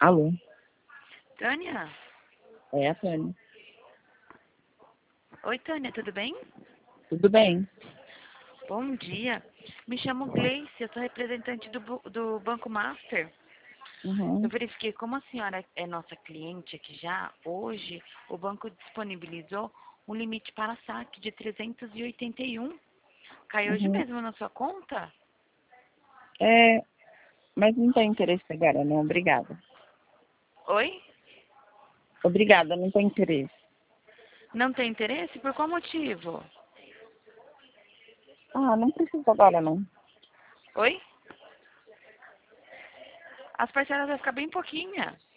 Alô, Tânia? é a Tânia. Oi, Tânia, tudo bem? Tudo bem? Bom dia. Me chamo Gleice, eu sou representante do Banco Master. Eu Uhum, verifiquei como a senhora é nossa cliente aqui já. Hoje, o banco disponibilizou um limite para saque de 381. Cai hoje uhum. mesmo na sua conta? É, mas não tem interesse agora, não. Obrigada. Oi? Obrigada, não tem interesse. Não tem interesse? Por qual motivo? Ah, não precisa agora, não. Oi? As parcelas vai ficar bem pouquinha.